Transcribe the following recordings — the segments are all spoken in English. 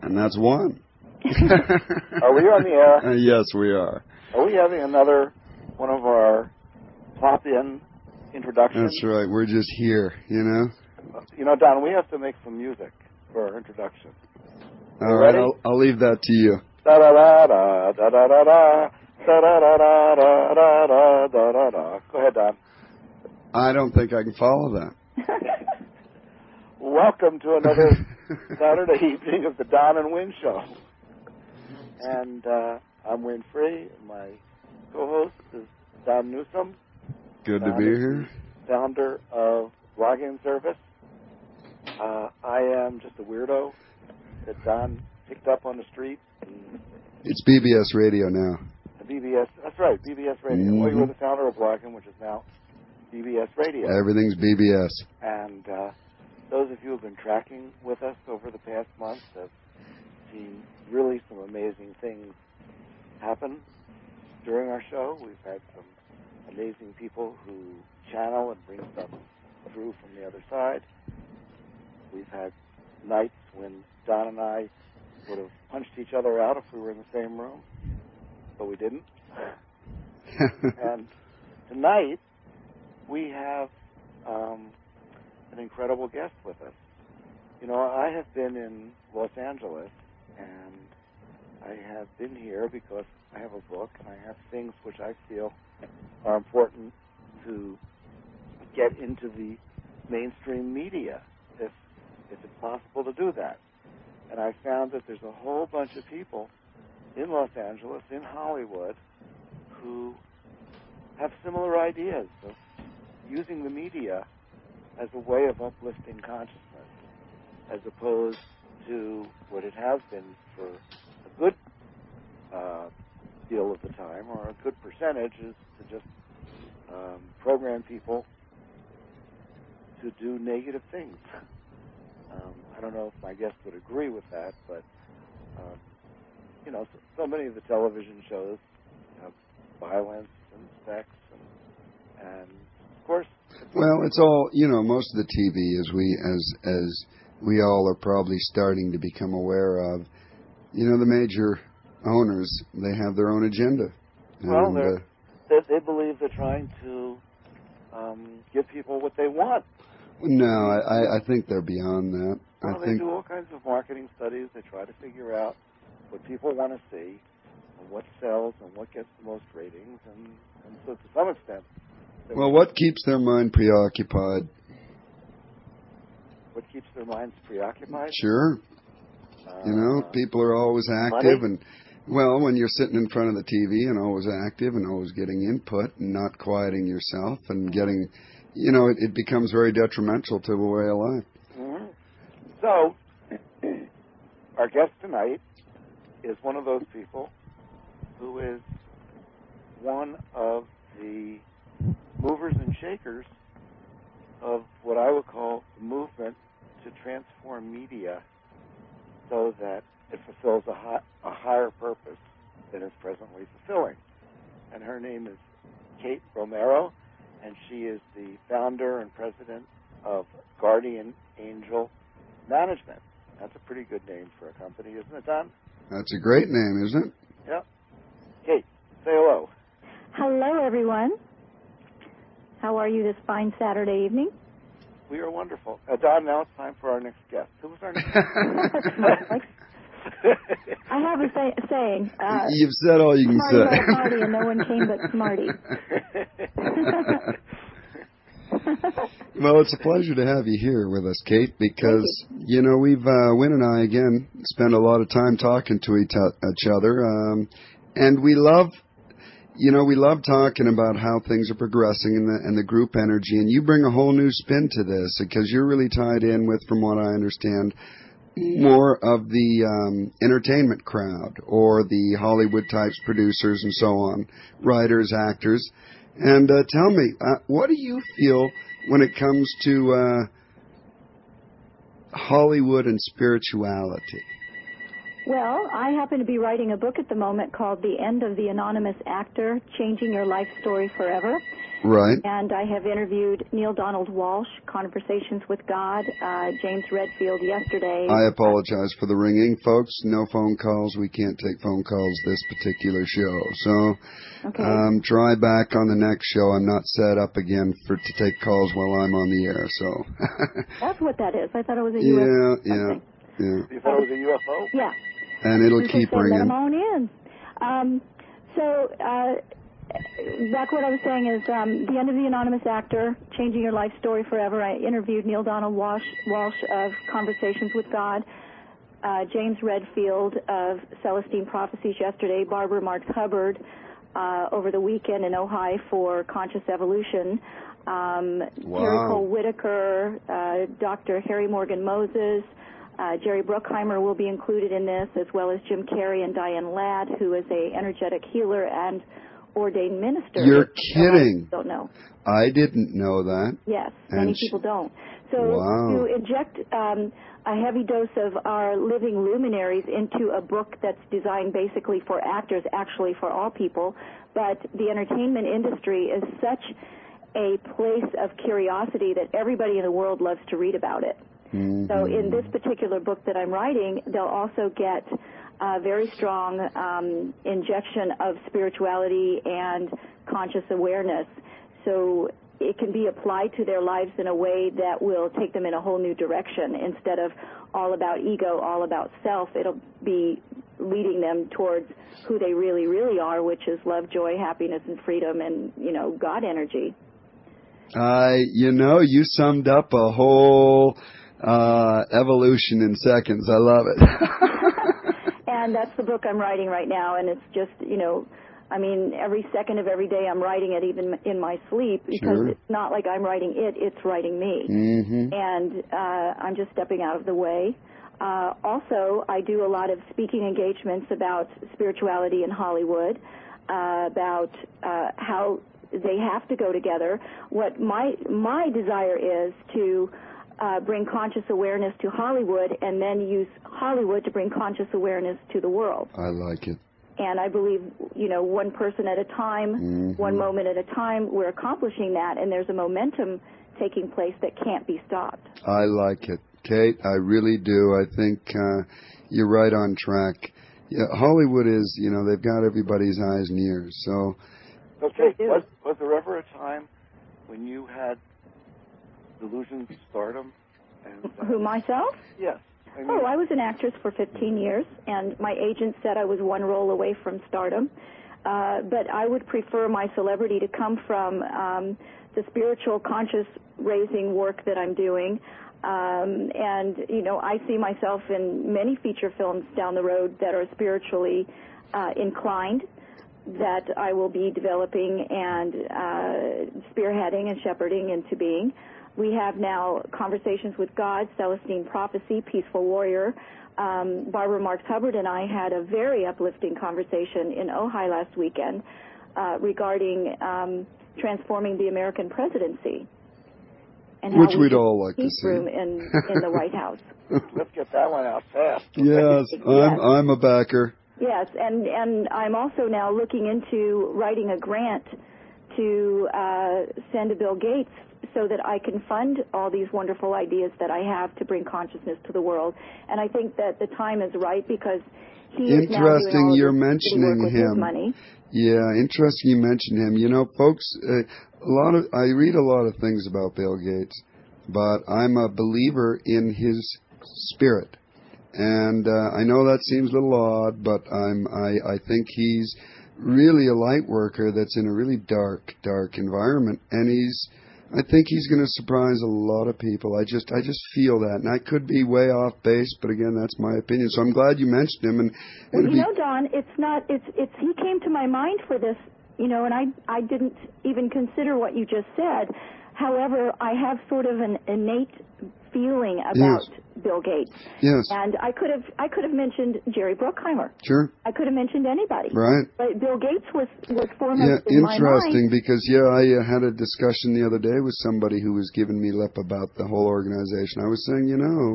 And that's one. Are we on the air? Yes, we are. Are we having another one of our pop-in introductions? That's right. We're just here, you know? You know, Don, we have to make some music for our introduction. All right, I'll leave that to you. Da-da-da-da, da-da-da-da, da-da-da-da, da-da-da-da. Go ahead, Don. I don't think I can follow that. Welcome to another Saturday evening of the Don and Win Show. And I'm Win Free. My co-host is Don Newsom. Good to be here. Founder of Blogging Service. I am just a weirdo that Don picked up on the street. It's BBS Radio now. BBS, that's right, BBS Radio. Mm-hmm. Well, you were the founder of Blogging, which is now BBS Radio. Everything's BBS. And those of you who have been tracking with us over the past months have seen really some amazing things happen during our show. We've had some amazing people who channel and bring stuff through from the other side. We've had nights when Don and I would have punched each other out if we were in the same room, but we didn't. And tonight, we have an incredible guest with us. You know, I have been in Los Angeles, and I have been here because I have a book, and I have things which I feel are important to get into the mainstream media, if it's possible to do that. And I found that there's a whole bunch of people in Los Angeles, in Hollywood, who have similar ideas of using the media as a way of uplifting consciousness, as opposed to what it has been for a good deal of the time, or a good percentage, is to just program people to do negative things. I don't know if my guest would agree with that, but, you know, so many of the television shows have violence and sex and of course... Well, it's all, you know, most of the TV, as we all are probably starting to become aware of, you know, the major owners, they have their own agenda. Well, they believe they're trying to give people what they want. No, I think they're beyond that. Well, they do all kinds of marketing studies. They try to figure out what people want to see and what sells and what gets the most ratings. And so to some extent... Well, what keeps their mind preoccupied? What keeps their minds preoccupied? Sure. You know, people are always active. Money? And, well, when you're sitting in front of the TV and always active and always getting input and not quieting yourself and getting... You know, it becomes very detrimental to the way of life. Mm-hmm. So, our guest tonight is one of those people who is one of the movers and shakers of what I would call the movement to transform media so that it fulfills a higher purpose than it's presently fulfilling. And her name is Kate Romero, and she is the founder and president of Guardian Angel Management. That's a pretty good name for a company, isn't it, Don? That's a great name, isn't it? Yep. Kate, say hello. Hello, everyone. How are you this fine Saturday evening? We are wonderful. Don, now it's time for our next guest. Who's our next guest? I have a saying. You've said all you can say. Smarty had a party and no one came but Smarty. Well, it's a pleasure to have you here with us, Kate, because, you know, we've, Win and I, again, spend a lot of time talking to each other, and we love talking about how things are progressing and the group energy, and you bring a whole new spin to this, because you're really tied in with, from what I understand, more of the entertainment crowd, or the Hollywood types, producers and so on, writers, actors. And tell me, what do you feel when it comes to Hollywood and spirituality? Well, I happen to be writing a book at the moment called The End of the Anonymous Actor, Changing Your Life Story Forever. Right. And I have interviewed Neil Donald Walsch, Conversations with God, James Redfield yesterday. I apologize for the ringing, folks. No phone calls. We can't take phone calls this particular show. So Okay. try back on the next show. I'm not set up again to take calls while I'm on the air. So That's what that is. I thought it was a UFO. Yeah. You thought it was a UFO? Yeah. And it'll keep ringing. Let them on in. Back what I was saying is the end of the Anonymous Actor, Changing Your Life Story Forever. I interviewed Neil Donald Walsh of Conversations with God, James Redfield of Celestine Prophecies yesterday, Barbara Marx Hubbard over the weekend in Ojai for Conscious Evolution, Terry Cole Whitaker, Dr. Harry Morgan Moses, Jerry Bruckheimer will be included in this, as well as Jim Carrey and Diane Ladd, who is a energetic healer and ordained minister. You're kidding. Don't know. I didn't know that. Yes, many people don't. So to inject a heavy dose of our living luminaries into a book that's designed basically for actors, actually for all people, but the entertainment industry is such a place of curiosity that everybody in the world loves to read about it. Mm-hmm. So in this particular book that I'm writing, they'll also get a very strong injection of spirituality and conscious awareness. So it can be applied to their lives in a way that will take them in a whole new direction. Instead of all about ego, all about self, it'll be leading them towards who they really, really are, which is love, joy, happiness, and freedom, and, God energy. You summed up a whole evolution in seconds. I love it. And that's the book I'm writing right now, and it's just, every second of every day I'm writing it, even in my sleep, because It's not like I'm writing it, it's writing me. Mm-hmm. And I'm just stepping out of the way. Also, I do a lot of speaking engagements about spirituality in Hollywood, about how they have to go together. What my desire is to bring conscious awareness to Hollywood and then use Hollywood to bring conscious awareness to the world. I like it. And I believe, one person at a time, mm-hmm. one moment at a time, we're accomplishing that, and there's a momentum taking place that can't be stopped. I like it. Kate, I really do. I think you're right on track. Yeah, Hollywood is, they've got everybody's eyes and ears. So, okay, was there ever a time when you had delusions of stardom? And, Who, myself? Yes. I was an actress for 15 years, and my agent said I was one role away from stardom. But I would prefer my celebrity to come from the spiritual conscious raising work that I'm doing. And, I see myself in many feature films down the road that are spiritually inclined, that I will be developing and spearheading and shepherding into being. We have now Conversations with God, Celestine Prophecy, Peaceful Warrior. Barbara Marx Hubbard and I had a very uplifting conversation in Ojai last weekend regarding transforming the American presidency. And which we'd all like to see. Room in the White House. Let's get that one out fast. Yes, I'm a backer. Yes, and I'm also now looking into writing a grant to send to Bill Gates so that I can fund all these wonderful ideas that I have to bring consciousness to the world. And I think that the time is right because he is now doing all you're this mentioning work with him. His money. Yeah, interesting you mention him. Folks, I read a lot of things about Bill Gates, but I'm a believer in his spirit. And I know that seems a little odd, but I think he's really a light worker that's in a really dark environment, and I think he's going to surprise a lot of people. I just feel that, and I could be way off base, but again, that's my opinion. So I'm glad you mentioned him. And Don, he came to my mind for this, and I didn't even consider what you just said. However, I have sort of an innate feeling about Bill Gates. Yes. And I could have mentioned Jerry Bruckheimer. Sure. I could have mentioned anybody. Right. But Bill Gates was foremost in my mind. Interesting, because I had a discussion the other day with somebody who was giving me lip about the whole organization. I was saying,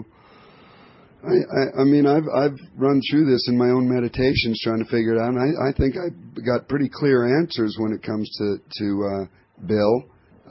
I've run through this in my own meditations trying to figure it out, and I think I got pretty clear answers when it comes to Bill.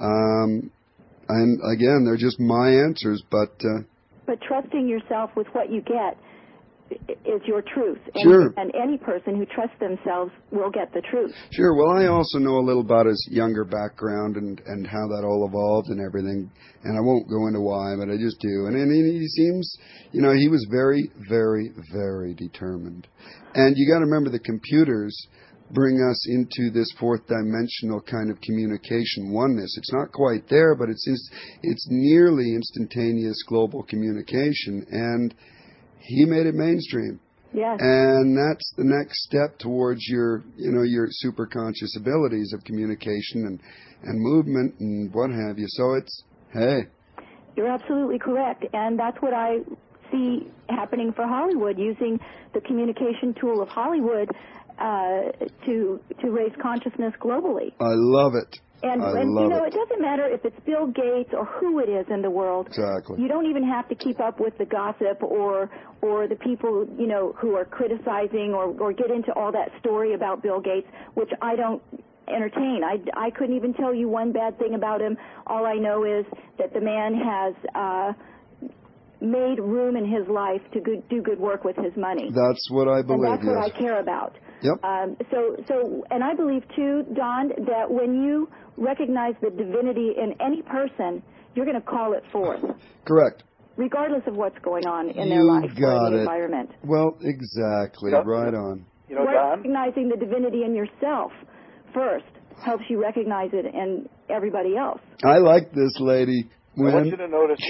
And again, they're just my answers, but trusting yourself with what you get is your truth. Sure. And any person who trusts themselves will get the truth. Sure. Well, I also know a little about his younger background and how that all evolved and everything. And I won't go into why, but I just do. And he seems, he was very, very, very determined. And you got to remember the computers bring us into this fourth dimensional kind of communication oneness. It's not quite there, but it's nearly instantaneous global communication. And he made it mainstream. Yes. And that's the next step towards your superconscious abilities of communication and movement and what have you. So it's, hey. You're absolutely correct. And that's what I see happening for Hollywood, using the communication tool of Hollywood to raise consciousness globally. I love it. And it doesn't matter if it's Bill Gates or who it is in the world. Exactly. You don't even have to keep up with the gossip or the people, who are criticizing or get into all that story about Bill Gates, which I don't entertain. I couldn't even tell you one bad thing about him. All I know is that the man has made room in his life to do good work with his money. That's what I believe. And that's what I care about. Yep. So, and I believe too, Don, that when you recognize the divinity in any person, you're going to call it forth. Correct. Regardless of what's going on in their life or in the environment. Well, exactly. Right on. Don? Recognizing the divinity in yourself first helps you recognize it in everybody else. I like this lady. I want you to notice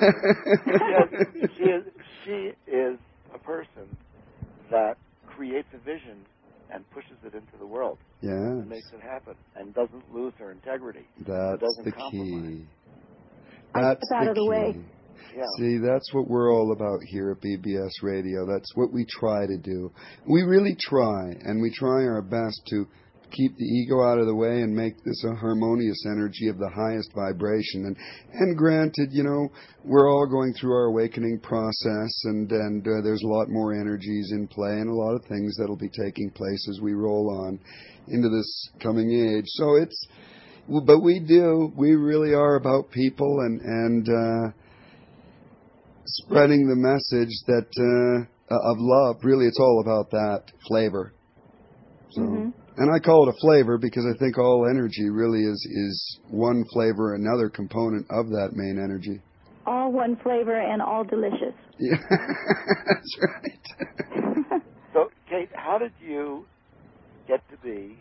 she is a person that creates a vision and pushes it into the world. Yeah. And makes it happen and doesn't lose her integrity. That's the key. That's out of the way. Yeah. See, that's what we're all about here at BBS Radio. That's what we try to do. We really try, and we try our best to keep the ego out of the way and make this a harmonious energy of the highest vibration. And granted, we're all going through our awakening process, and there's a lot more energies in play and a lot of things that'll be taking place as we roll on into this coming age. So but we really are about people and spreading the message that of love. Really, it's all about that flavor. So. Mm-hmm. And I call it a flavor because I think all energy really is one flavor, another component of that main energy. All one flavor and all delicious. Yeah, that's right. So, Kate, how did you get to be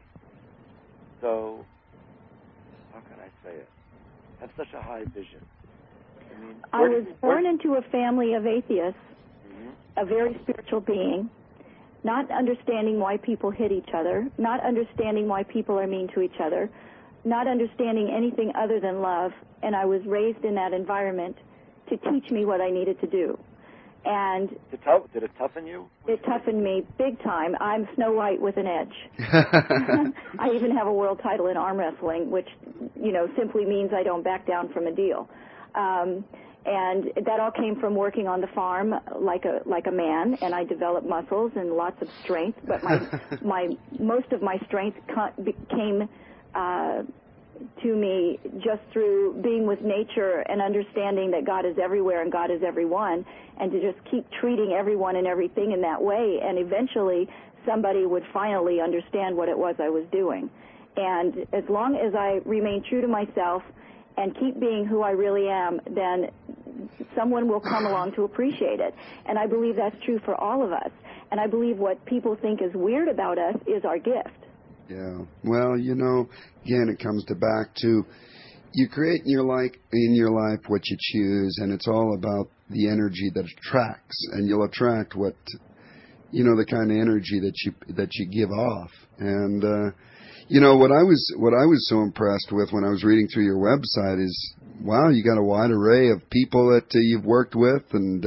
so, how can I say it, have such a high vision? I was born into a family of atheists, a very spiritual being. Not understanding why people hit each other, not understanding why people are mean to each other, not understanding anything other than love, and I was raised in that environment to teach me what I needed to do. And did it toughen you? It toughened me big time. I'm Snow White with an edge. I even have a world title in arm wrestling, which, simply means I don't back down from a deal. And that all came from working on the farm like a man, and I developed muscles and lots of strength. But most of my strength came to me just through being with nature and understanding that God is everywhere and God is everyone, and to just keep treating everyone and everything in that way. And eventually, somebody would finally understand what it was I was doing. And as long as I remain true to myself and keep being who I really am, then someone will come along to appreciate it. And I believe that's true for all of us. And I believe what people think is weird about us is our gift. Yeah. Well, again, it comes back to you create in your life what you choose, and it's all about the energy that attracts, and you'll attract what the kind of energy that you give off. And what I was so impressed with when I was reading through your website is, wow, you got a wide array of people that you've worked with, and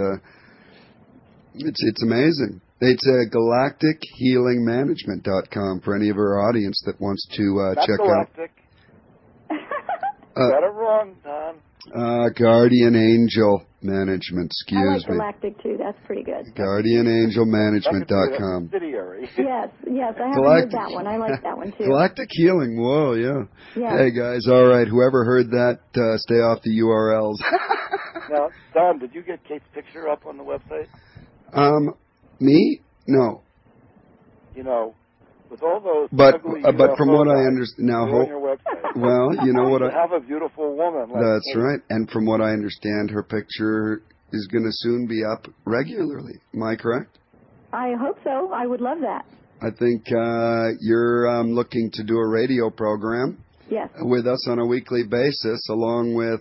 it's amazing. It's galactichealingmanagement.com for any of our audience that wants to check galactic. Got it wrong, Don. Guardian Angel. Management, I like excuse me. Galactic too. That's pretty good. GuardianAngelManagement.com. Yes, I haven't heard that one. I like that one too. Galactic Healing. Whoa, yeah. Yes. Hey guys, all right. Whoever heard that, stay off the URLs. Now, Don, did you get Kate's picture up on the website? Me? No. You know, with all those but ugly from what I understand now, on your website. Well, you know what you have a beautiful woman. Like that's Kate. right. And from what I understand, her picture is going to soon be up regularly. Am I correct? I hope so. I would love that. I think you're looking to do a radio program. Yes. With us on a weekly basis, along with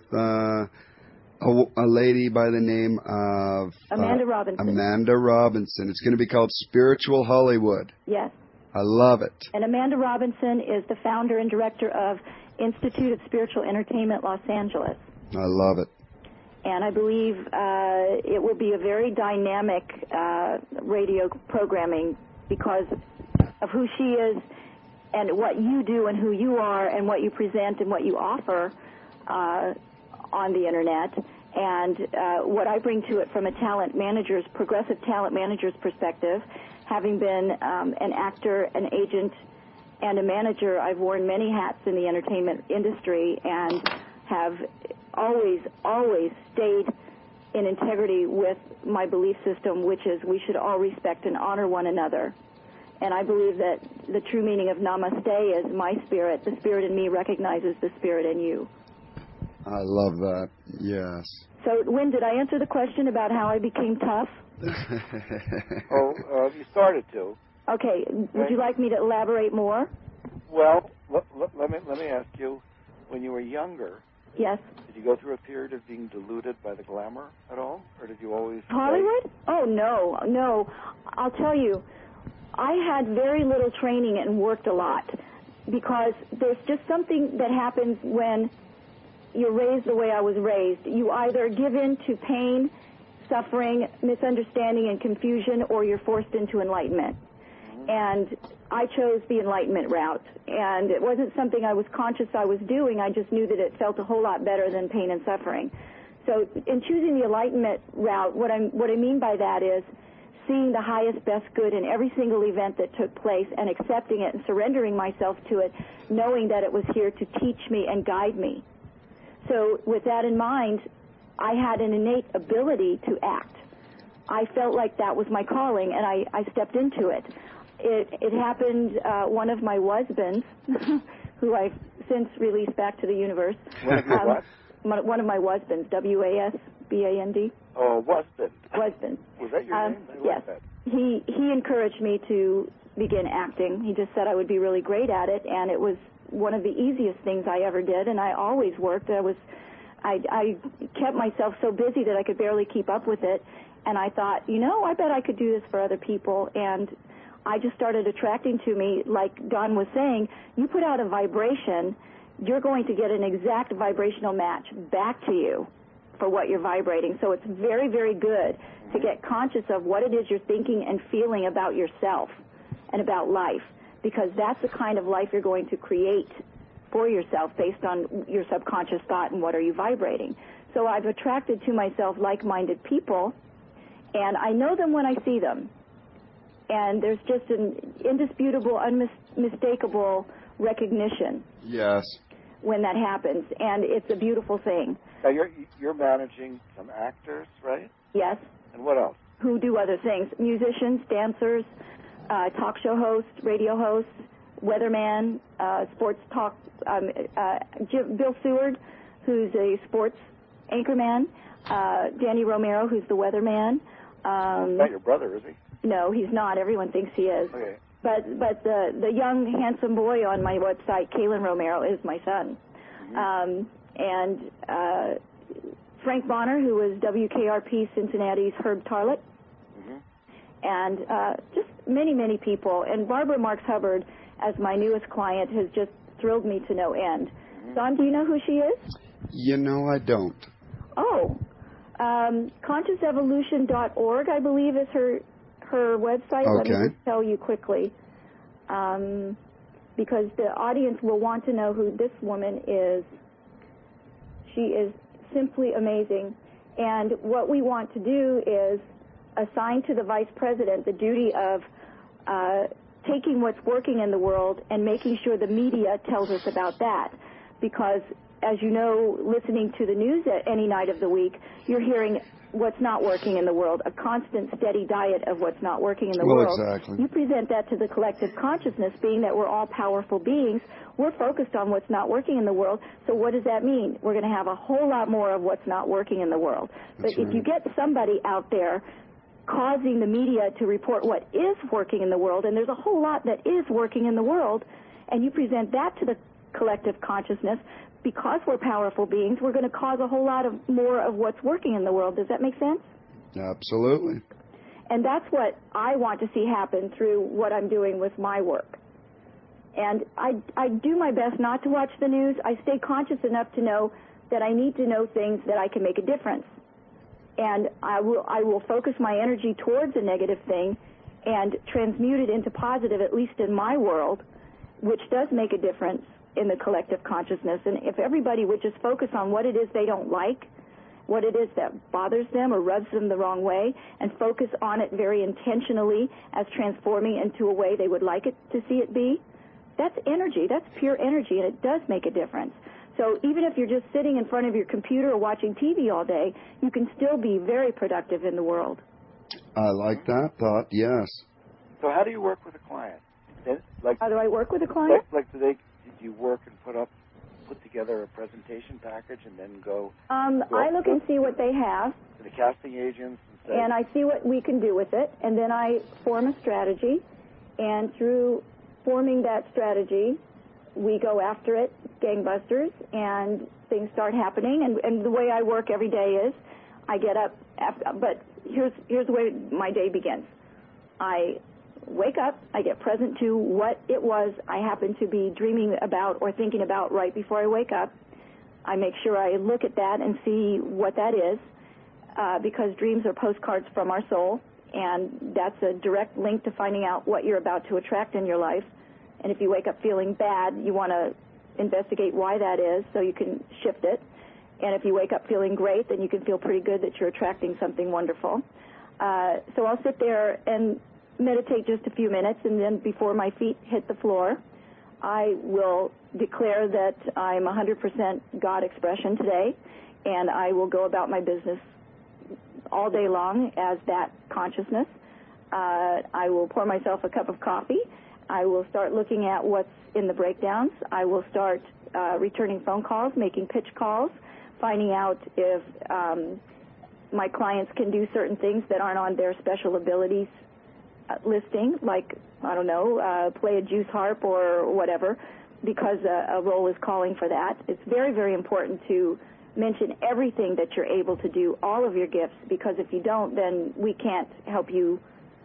a lady by the name of Amanda Robinson. Amanda Robinson. It's going to be called Spiritual Hollywood. Yes. I love it. And Amanda Robinson is the founder and director of Institute of Spiritual Entertainment Los Angeles. I love it. And I believe it will be a very dynamic radio programming because of who she is and what you do and who you are and what you present and what you offer on the Internet. And what I bring to it from a progressive talent manager's perspective, having been an actor, an agent, and a manager, I've worn many hats in the entertainment industry and have always stayed in integrity with my belief system, which is we should all respect and honor one another. And I believe that the true meaning of namaste is my spirit. The spirit in me recognizes the spirit in you. I love that. Yes. So, Wynn, did I answer the question about how I became tough? You started to. Okay. Would you like me to elaborate more? Well, let me ask you, when you were younger, yes, did you go through a period of being deluded by the glamour at all? Or did you always... Hollywood? Oh, no. I'll tell you, I had very little training and worked a lot because there's just something that happens when you're raised the way I was raised. You either give in to pain, suffering, misunderstanding, and confusion, or you're forced into enlightenment. And I chose the enlightenment route. And it wasn't something I was conscious I was doing. I just knew that it felt a whole lot better than pain and suffering. So in choosing the enlightenment route, what I mean by that is seeing the highest, best good in every single event that took place and accepting it and surrendering myself to it, knowing that it was here to teach me and guide me. So with that in mind, I had an innate ability to act. I felt like that was my calling, and I stepped into it. It happened, one of my husbands, who I've since released back to the universe. One of your what? One of my husbands, W-A-S-B-A-N-D. Oh, husband. Husband. Was that your name? Yes. Like that. He encouraged me to begin acting. He just said I would be really great at it, and it was one of the easiest things I ever did, and I always worked. I kept myself so busy that I could barely keep up with it, and I thought, I bet I could do this for other people, and I just started attracting to me, like Don was saying, you put out a vibration, you're going to get an exact vibrational match back to you for what you're vibrating. So it's very, very good to get conscious of what it is you're thinking and feeling about yourself and about life, because that's the kind of life you're going to create for yourself based on your subconscious thought and what are you vibrating. So I've attracted to myself like-minded people, and I know them when I see them. And there's just an indisputable, unmistakable recognition. Yes. When that happens, and it's a beautiful thing. Now you're managing some actors, right? Yes. And what else? Who do other things? Musicians, dancers, talk show hosts, radio hosts, weatherman, sports talk. Bill Seward, who's a sports anchorman. Danny Romero, who's the weatherman. He's not your brother, is he? No, he's not. Everyone thinks he is. Okay. But the young, handsome boy on my website, Kalen Romero, is my son. Mm-hmm. And Frank Bonner, who was WKRP Cincinnati's Herb Tarlett. Mm-hmm. And just many, many people. And Barbara Marks Hubbard, as my newest client, has just thrilled me to no end. Mm-hmm. Don, do you know who she is? I don't. Oh. ConsciousEvolution.org, I believe, is her website. Okay. Let me just tell you quickly, because the audience will want to know who this woman is. She is simply amazing. And what we want to do is assign to the vice president the duty of taking what's working in the world and making sure the media tells us about that. Because, as you know, listening to the news at any night of the week, you're hearing what's not working in the world, a constant, steady diet of what's not working in the world. Exactly. You present that to the collective consciousness, being that we're all powerful beings. We're focused on what's not working in the world. So what does that mean? We're going to have a whole lot more of what's not working in the world. But if you get somebody out there causing the media to report what is working in the world, and there's a whole lot that is working in the world, and you present that to the collective consciousness, because we're powerful beings, we're going to cause a whole lot of more of what's working in the world. Does that make sense? Absolutely. And that's what I want to see happen through what I'm doing with my work. And I do my best not to watch the news. I stay conscious enough to know that I need to know things that I can make a difference. And I will focus my energy towards a negative thing and transmute it into positive, at least in my world, which does make a difference in the collective consciousness. And if everybody would just focus on what it is they don't like, what it is that bothers them or rubs them the wrong way, and focus on it very intentionally as transforming into a way they would like it to see it be, that's energy. That's pure energy, and it does make a difference. So even if you're just sitting in front of your computer or watching TV all day, you can still be very productive in the world. I like that thought, yes. So how do you work with a client? How do I work with a client? Do you work and put together a presentation package and then go? I look and see what they have. To the casting agents and say. And I see what we can do with it, and then I form a strategy, and through forming that strategy, we go after it, gangbusters, and things start happening. And the way I work every day is I get up, but here's the way my day begins. I wake up, I get present to what it was I happen to be dreaming about or thinking about right before I wake up. I make sure I look at that and see what that is, because dreams are postcards from our soul, and that's a direct link to finding out what you're about to attract in your life. And if you wake up feeling bad, you want to investigate why that is so you can shift it. And if you wake up feeling great, then you can feel pretty good that you're attracting something wonderful. So I'll sit there and meditate just a few minutes, and then before my feet hit the floor, I will declare that I'm 100% God expression today, and I will go about my business all day long as that consciousness. I will pour myself a cup of coffee. I will start looking at what's in the breakdowns. I will start returning phone calls, making pitch calls, finding out if my clients can do certain things that aren't on their special abilities listing, like, I don't know, play a juice harp or whatever, because a role is calling for that. It's very, very important to mention everything that you're able to do, all of your gifts, because if you don't, then we can't help you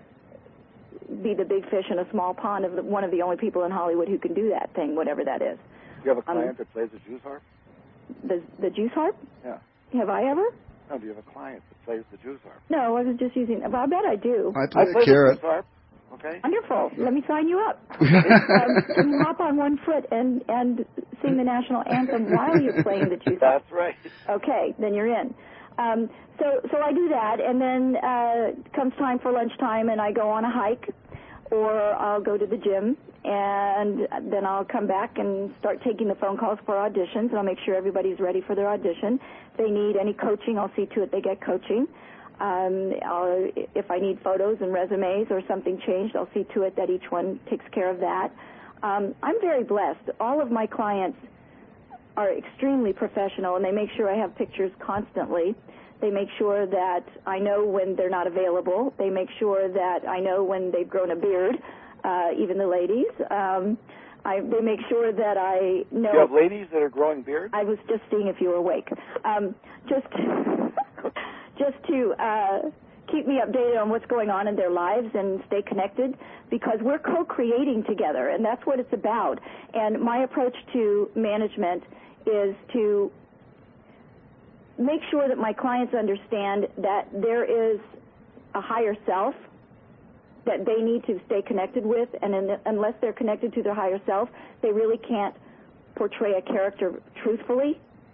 be the big fish in a small pond of one of the only people in Hollywood who can do that thing, whatever that is. Do you have a client that plays the juice harp? The juice harp? Yeah. Have I ever? No, do you have a client that plays the juice harp? No, I was just using. Well, I bet I do. I play the carrot. juice harp. Okay. Wonderful. Let me sign you up. Can you hop on one foot and sing the national anthem while you're playing the juice harp? That's right. Okay, then you're in. So I do that, and then comes time for lunchtime, and I go on a hike, or I'll go to the gym, and then I'll come back and start taking the phone calls for auditions, and I'll make sure everybody's ready for their audition. If they need any coaching, I'll see to it they get coaching. If I need photos and resumes or something changed, I'll see to it that each one takes care of that. I'm very blessed. All of my clients are extremely professional, and they make sure I have pictures constantly. They make sure that I know when they're not available. They make sure that I know when they've grown a beard, even the ladies. They make sure that I know. You have ladies that are growing beards? I was just seeing if you were awake. Just to keep me updated on what's going on in their lives and stay connected, because we're co-creating together, and that's what it's about. And my approach to management is to make sure that my clients understand that there is a higher self that they need to stay connected with, and unless they're connected to their higher self, they really can't portray a character truthfully.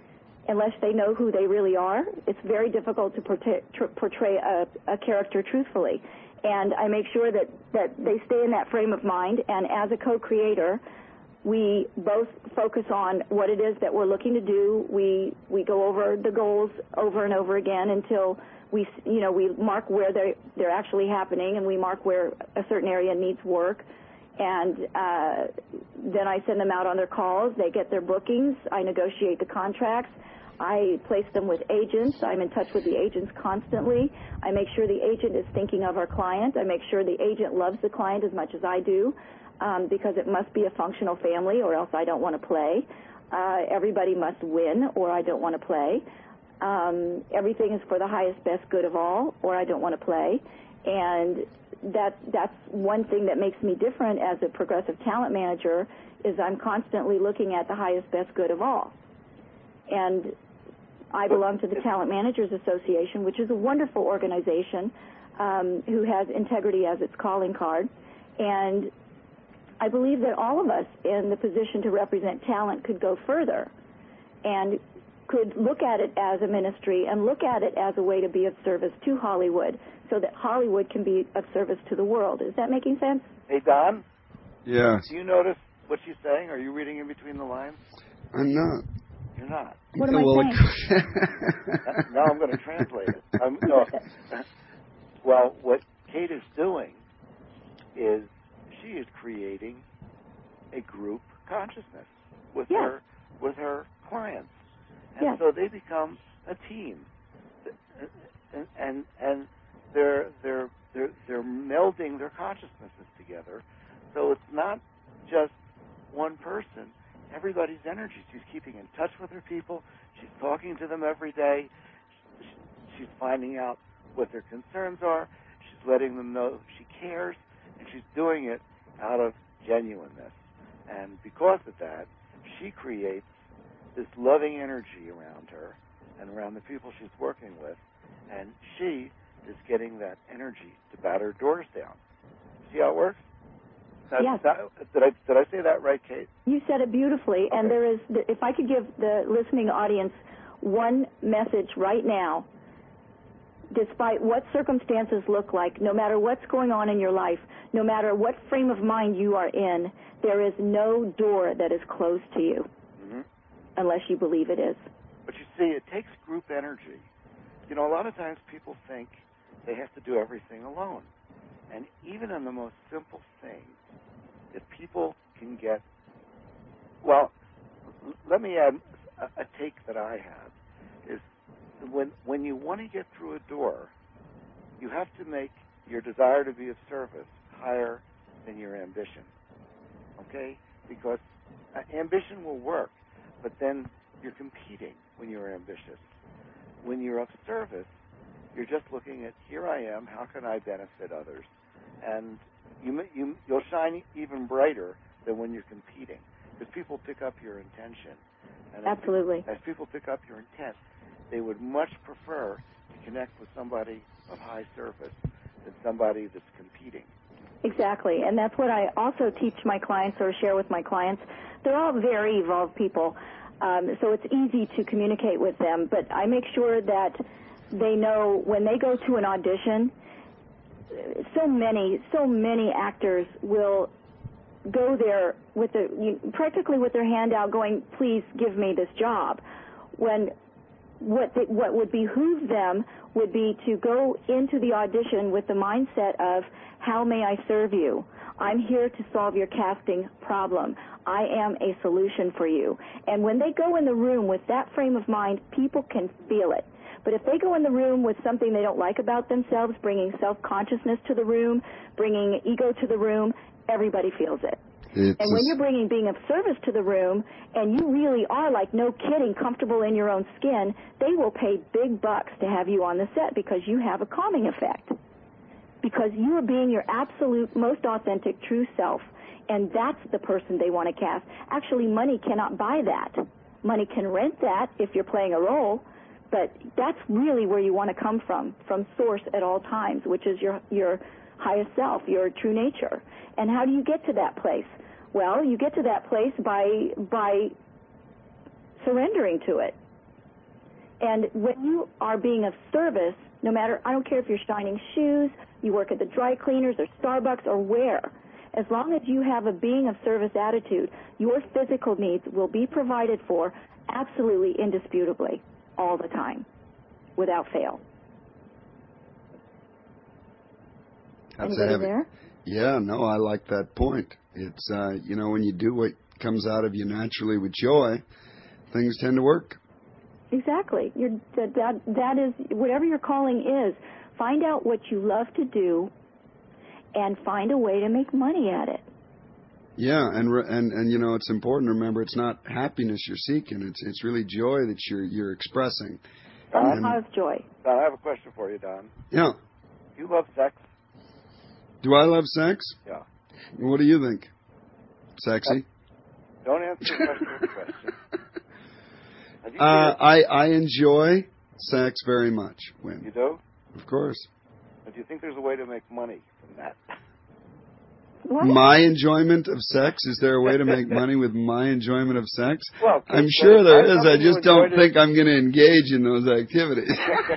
unless they know who they really are, it's very difficult to portray a character truthfully. And I make sure that they stay in that frame of mind. And as a co-creator, we both focus on what it is that we're looking to do. We go over the goals over and over again until we mark where they're actually happening, and we mark where a certain area needs work. And then I send them out on their calls. They get their bookings. I negotiate the contracts. I place them with agents. I'm in touch with the agents constantly. I make sure the agent is thinking of our client. I make sure the agent loves the client as much as I do, because it must be a functional family or else I don't want to play. Everybody must win or I don't want to play. Everything is for the highest, best good of all or I don't want to play. And that's one thing that makes me different as a progressive talent manager is I'm constantly looking at the highest, best good of all. And I belong to the Talent Managers Association, which is a wonderful organization who has integrity as its calling card. And I believe that all of us in the position to represent talent could go further and could look at it as a ministry and look at it as a way to be of service to Hollywood so that Hollywood can be of service to the world. Is that making sense? Hey, Don? Yeah. Do you notice what she's saying? Are you reading in between the lines? I'm not. You're not. What am I saying? Now I'm going to translate it. Well, what Kate is doing is she is creating a group consciousness with her clients, and so they become a team, and they're melding their consciousnesses together. So it's not just one person. Everybody's energy. She's keeping in touch with her people. She's talking to them every day. She's finding out what their concerns are. She's letting them know she cares, and she's doing it out of genuineness. And because of that, she creates this loving energy around her and around the people she's working with, and she is getting that energy to batter doors down. See how it works? Yes. Did I say that right, Kate? You said it beautifully. Okay. And there is, if I could give the listening audience one message right now, despite what circumstances look like, no matter what's going on in your life, no matter what frame of mind you are in, there is no door that is closed to you, unless you believe it is. But you see, it takes group energy. You know, a lot of times people think they have to do everything alone. And even in the most simple things, if people can get, well, let me add a take that I have, is when you want to get through a door, you have to make your desire to be of service higher than your ambition, okay? Because ambition will work, but then you're competing when you're ambitious. When you're of service, you're just looking at, here I am, how can I benefit others? And you'll shine even brighter than when you're competing, because people pick up your intention. And absolutely. As people pick up your intent, they would much prefer to connect with somebody of high service than somebody that's competing. Exactly, and that's what I also teach my clients or share with my clients. They're all very evolved people, so it's easy to communicate with them, but I make sure that they know when they go to an audition, so many actors will go there with practically with their hand out going, please give me this job, when what would behoove them would be to go into the audition with the mindset of, how may I serve you? I'm here to solve your casting problem. I am a solution for you. And when they go in the room with that frame of mind, people can feel it. But if they go in the room with something they don't like about themselves, bringing self-consciousness to the room, bringing ego to the room, everybody feels it. And when you're bringing being of service to the room, and you really are, like, no kidding, comfortable in your own skin, they will pay big bucks to have you on the set because you have a calming effect. Because you are being your absolute, most authentic, true self. And that's the person they want to cast. Actually, money cannot buy that. Money can rent that if you're playing a role, but that's really where you want to come from source at all times, which is your highest self, your true nature. And how do you get to that place? Well, you get to that place by surrendering to it. And when you are being of service, no matter, I don't care if you're shining shoes, you work at the dry cleaners or Starbucks or where, as long as you have a being of service attitude, your physical needs will be provided for absolutely indisputably all the time, without fail. That's Anybody there? Yeah, no, I like that point. It's, when you do what comes out of you naturally with joy, things tend to work. Exactly. That is, whatever your calling is, find out what you love to do and find a way to make money at it. Yeah, and it's important to remember it's not happiness you're seeking. It's really joy that you're expressing. Don, how's joy? Don, I have a question for you, Don. Yeah. Do you love sex? Do I love sex? Yeah. What do you think? Sexy? Don't answer the question with a question. I enjoy sex very much. You do? Of course. But do you think there's a way to make money from that? What? My enjoyment of sex? Is there a way to make money with my enjoyment of sex? Well, I'm sure there is. I just don't think I'm going to engage in those activities.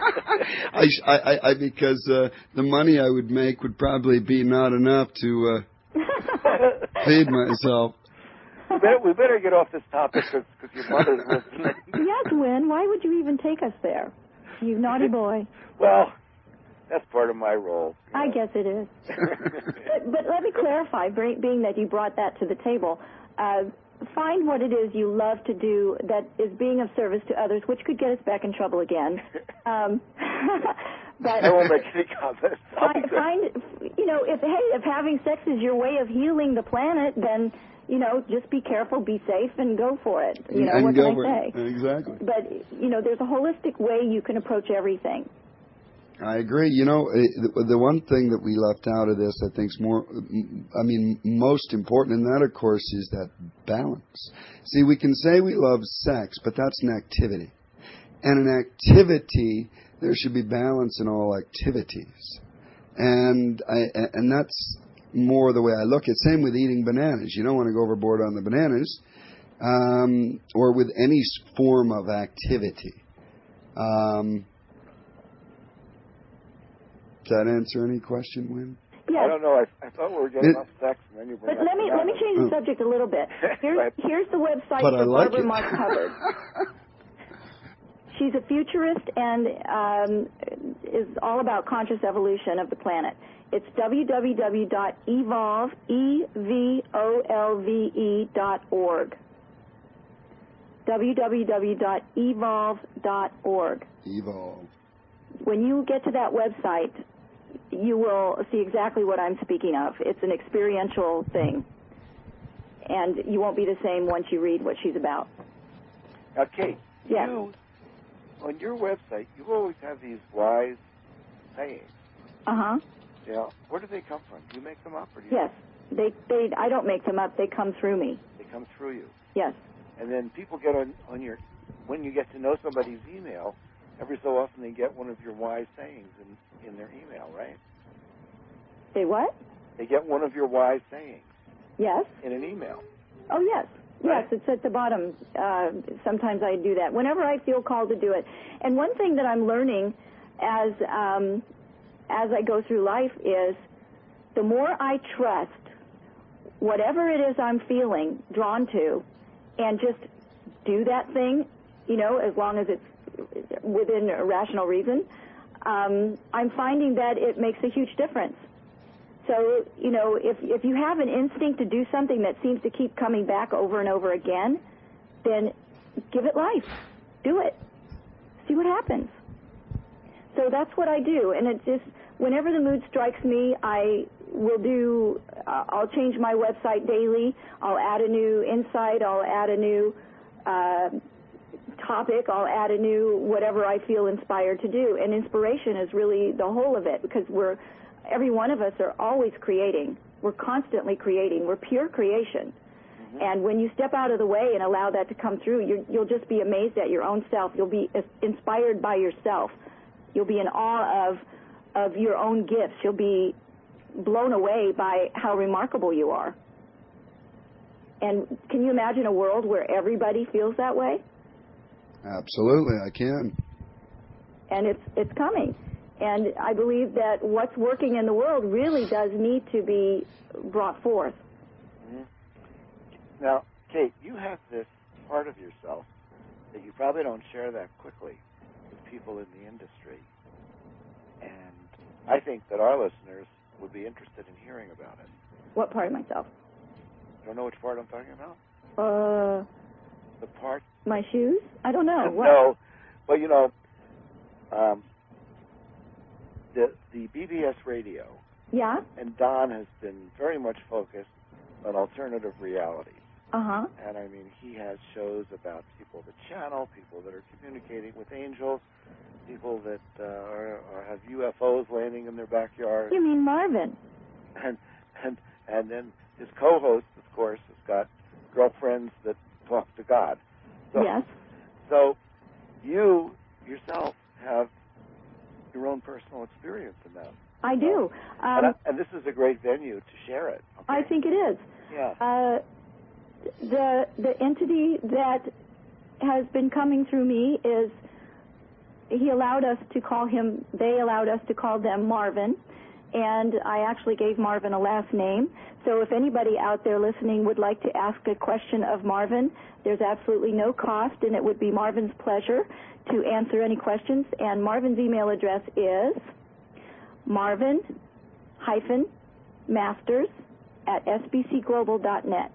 Because the money I would make would probably be not enough to feed myself. We better get off this topic because your mother's listening. Yes, Win. Why would you even take us there? You naughty boy. Well, that's part of my role. I guess it is. but let me clarify, being that you brought that to the table. Find what it is you love to do that is being of service to others, which could get us back in trouble again. But I won't make any comments. If having sex is your way of healing the planet, then just be careful, be safe, and go for it. What can I say? Exactly. But there's a holistic way you can approach everything. I agree. The one thing that we left out of this, I think, is most important, and that, of course, is that balance. See, we can say we love sex, but that's an activity. And an activity, there should be balance in all activities. And that's more the way I look at it. Same with eating bananas. You don't want to go overboard on the bananas, or with any form of activity. Does that answer any question, Wynn? Yes. I don't know. I thought we were getting off sex, and then you bring But let me change the subject a little bit. Here's the website for Barbara Mark Hubbard. She's a futurist and is all about conscious evolution of the planet. It's www.evolve.org. www.evolve.org. Evolve. When you get to that website, you will see exactly what I'm speaking of. It's an experiential thing. And you won't be the same once you read what she's about. Now, Kate, yes. On your website, you always have these wise sayings. Uh-huh. Yeah. Where do they come from? Do you make them up? Or do you Yes. I don't make them up. They come through me. They come through you. Yes. And then people get on your, when you get to know somebody's email, every so often they get one of your wise sayings in their email, right? They what? They get one of your wise sayings. Yes. In an email. Oh, yes. Right? Yes, it's at the bottom. Sometimes I do that whenever I feel called to do it. And one thing that I'm learning as I go through life is the more I trust whatever it is I'm feeling drawn to and just do that thing, as long as it's within a rational reason, I'm finding that it makes a huge difference. So, if you have an instinct to do something that seems to keep coming back over and over again, then give it life. Do it. See what happens. So that's what I do. And it's just, whenever the mood strikes me, I'll change my website daily. I'll add a new insight. I'll add a new topic. I'll add a new whatever I feel inspired to do. And inspiration is really the whole of it, because every one of us are always creating. We're constantly creating. We're pure creation. Mm-hmm. And when you step out of the way and allow that to come through, you'll just be amazed at your own self. You'll be inspired by yourself. You'll be in awe of your own gifts. You'll be blown away by how remarkable you are. And can you imagine a world where everybody feels that way? Absolutely, I can. and it's coming. And I believe that what's working in the world really does need to be brought forth. Mm-hmm. Now, Kate, you have this part of yourself that you probably don't share that quickly with people in the industry. And I think that our listeners would be interested in hearing about it. What part of myself? You don't know which part I'm talking about? The part? My shoes? I don't know. What? No. Well, you know, the BBS radio. Yeah? And Don has been very much focused on alternative reality. Uh-huh. And, I mean, he has shows about people that channel, people that are communicating with angels, people that have UFOs landing in their backyard. You mean Marvin? And then his co-host, of course, has got girlfriends that talk to God. So, yes. So you yourself have your own personal experience in that. I do. And this is a great venue to share it. Okay? I think it is. Yeah. The entity that has been coming through me is, they allowed us to call them Marvin, and I actually gave Marvin a last name. So if anybody out there listening would like to ask a question of Marvin, there's absolutely no cost, and it would be Marvin's pleasure to answer any questions. And Marvin's email address is marvin-masters@sbcglobal.net.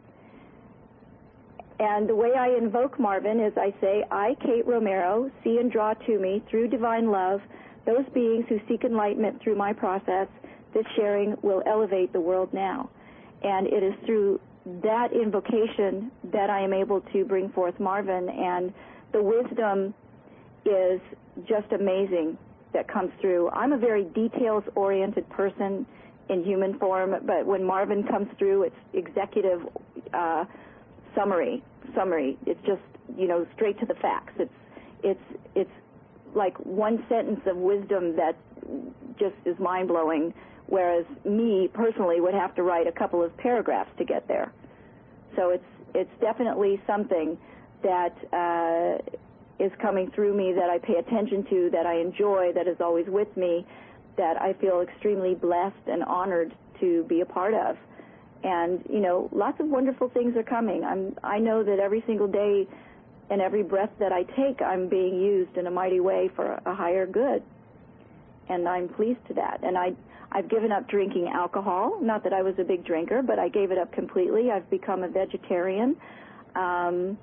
And the way I invoke Marvin is I say, I, Kate Romero, see and draw to me, through divine love, those beings who seek enlightenment through my process. This sharing will elevate the world now. And it is through that invocation that I am able to bring forth Marvin. And the wisdom is just amazing that comes through. I'm a very details-oriented person in human form, but when Marvin comes through, it's executive summary. It's just, straight to the facts. It's like one sentence of wisdom that just is mind-blowing, whereas me personally would have to write a couple of paragraphs to get there. So it's definitely something that is coming through me, that I pay attention to, that I enjoy, that is always with me, that I feel extremely blessed and honored to be a part of. And, lots of wonderful things are coming. I know that every single day and every breath that I take, I'm being used in a mighty way for a higher good. And I'm pleased to that. And I've given up drinking alcohol. Not that I was a big drinker, but I gave it up completely. I've become a vegetarian. I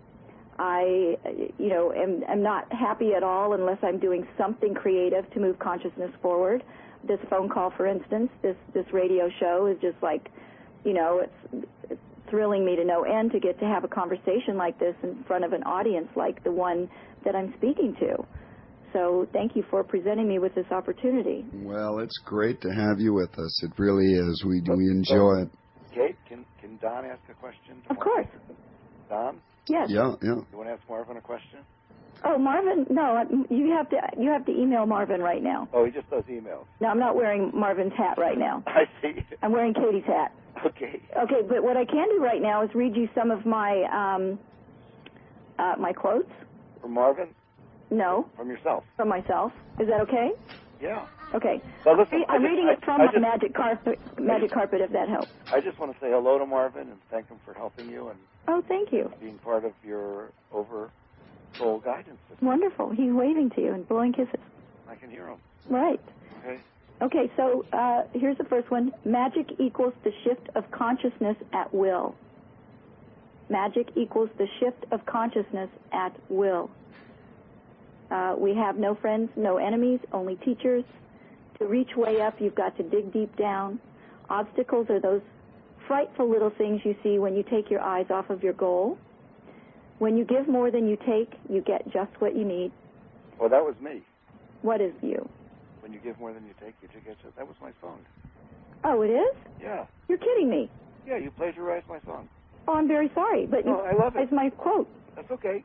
am not happy at all unless I'm doing something creative to move consciousness forward. This phone call, for instance, this radio show is just like, it's thrilling me to no end to get to have a conversation like this in front of an audience like the one that I'm speaking to. So thank you for presenting me with this opportunity. Well, it's great to have you with us. It really is. We enjoy it. Kate, can Don ask a question? Of course. Don? Yes. Yeah. You want to ask Marvin a question? Oh, Marvin, no, you have to email Marvin right now. Oh, he just does emails. No, I'm not wearing Marvin's hat right now. I see. I'm wearing Katie's hat. Okay. Okay, but what I can do right now is read you some of my my quotes. From Marvin? No. From yourself? From myself. Is that okay? Yeah. Okay. Well, listen, I'm reading it from my magic carpet, if that helps. I just want to say hello to Marvin and thank him for helping you and thank you. Being part of your soul guidance system. Wonderful. He's waving to you and blowing kisses. I can hear him. Right. Okay. Okay, so here's the first one. Magic equals the shift of consciousness at will. Magic equals the shift of consciousness at will. We have no friends, no enemies, only teachers. To reach way up, you've got to dig deep down. Obstacles are those frightful little things you see when you take your eyes off of your goal. When you give more than you take, you get just what you need. Well, that was me. What is you? When you give more than you take, you get just... That was my song. Oh, it is? Yeah. You're kidding me. Yeah, you plagiarized my song. Oh, I'm very sorry, but I love it. It's my quote. That's okay.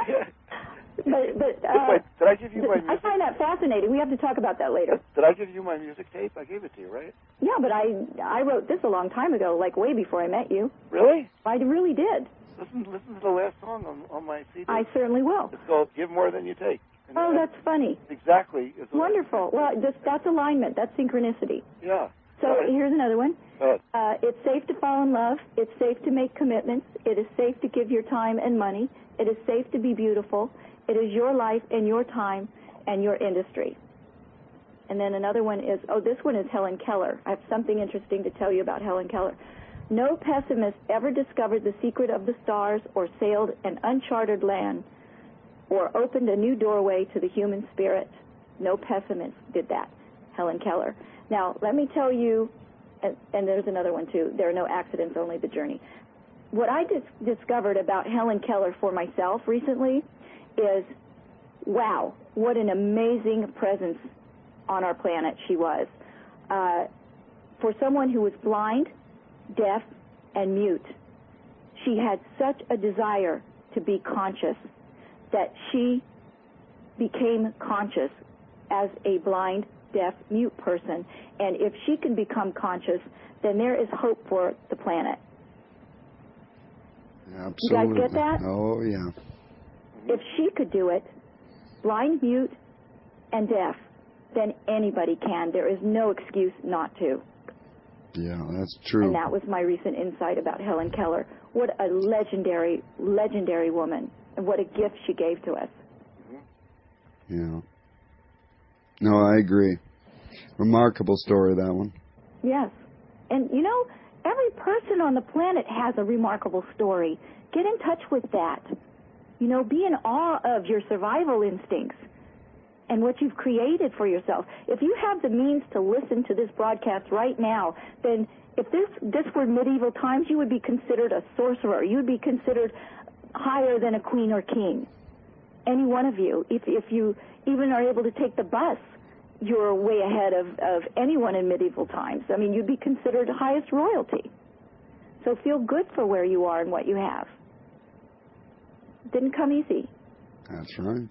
But wait, did I give you my music? I find that fascinating. We have to talk about that later. Did I give you my music tape? I gave it to you, right? Yeah, but I wrote this a long time ago, like way before I met you. Really? I really did. Listen to the last song on my CD. I certainly will. It's called Give More Than You Take. Oh, that's funny. Exactly. Wonderful. Well, that's alignment. That's synchronicity. Yeah. So here's another one. It's safe to fall in love. It's safe to make commitments. It is safe to give your time and money. It is safe to be beautiful. It is your life and your time and your industry. And then another one is, this one is Helen Keller. I have something interesting to tell you about Helen Keller. No pessimist ever discovered the secret of the stars or sailed an uncharted land or opened a new doorway to the human spirit. No pessimist did that. Helen Keller. Now, let me tell you, and there's another one too, there are no accidents, only the journey. What I discovered about Helen Keller for myself recently is, wow, what an amazing presence on our planet she was. For someone who was blind, deaf, and mute, she had such a desire to be conscious that she became conscious as a blind, deaf, mute person. And if she can become conscious, then there is hope for the planet. Absolutely. You guys get that? Oh, yeah. If she could do it, blind, mute, and deaf, then anybody can. There is no excuse not to. Yeah, that's true. And that was my recent insight about Helen Keller. What a legendary, legendary woman, and what a gift she gave to us. Yeah. No, I agree. Remarkable story, that one. Yes. And, you know, every person on the planet has a remarkable story. Get in touch with that. You know, be in awe of your survival instincts and what you've created for yourself. If you have the means to listen to this broadcast right now, then if this were medieval times, you would be considered a sorcerer. You would be considered higher than a queen or king. Any one of you. If you even are able to take the bus, you're way ahead of anyone in medieval times. I mean, you'd be considered highest royalty. So feel good for where you are and what you have. Didn't come easy. That's right.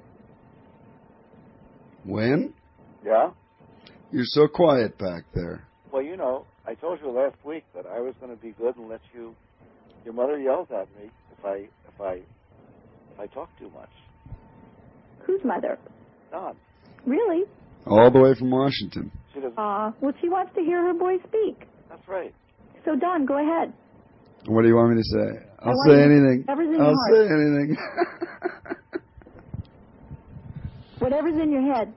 When? Yeah? You're so quiet back there. Well, you know, I told you last week that I was going to be good and let you... Your mother yells at me if I talk too much. Whose mother? Don. Really? All the way from Washington. She doesn't... well, she wants to hear her boy speak. That's right. So, Don, go ahead. What do you want me to say? I'll say anything. I'll say anything. Whatever's in your head.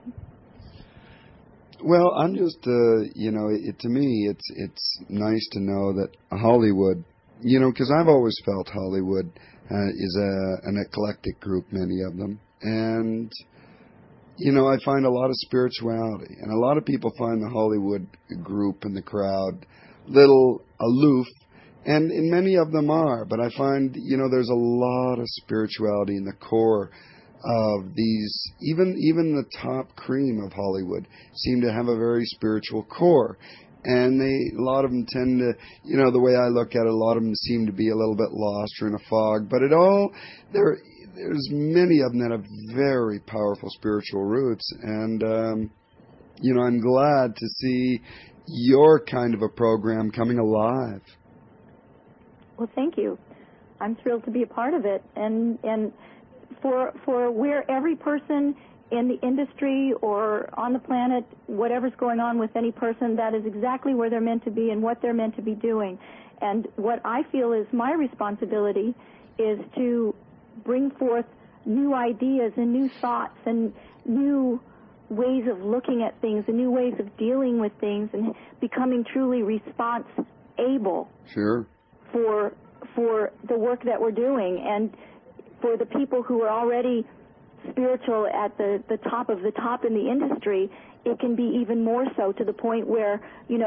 Well, I'm just, to me, it's nice to know that Hollywood, because I've always felt Hollywood is an eclectic group, many of them. And, I find a lot of spirituality. And a lot of people find the Hollywood group and the crowd little aloof. And many of them are. But I find, there's a lot of spirituality in the core of these, even the top cream of Hollywood seem to have a very spiritual core. And a lot of them tend to, the way I look at it, a lot of them seem to be a little bit lost or in a fog. But there's many of them that have very powerful spiritual roots. And, I'm glad to see your kind of a program coming alive. Well, thank you. I'm thrilled to be a part of it. And for where every person in the industry or on the planet, whatever's going on with any person, that is exactly where they're meant to be and what they're meant to be doing. And what I feel is my responsibility is to bring forth new ideas and new thoughts and new ways of looking at things and new ways of dealing with things and becoming truly response-able. Sure. For the work that we're doing, and for the people who are already spiritual at the top of the top in the industry, it can be even more so, to the point where,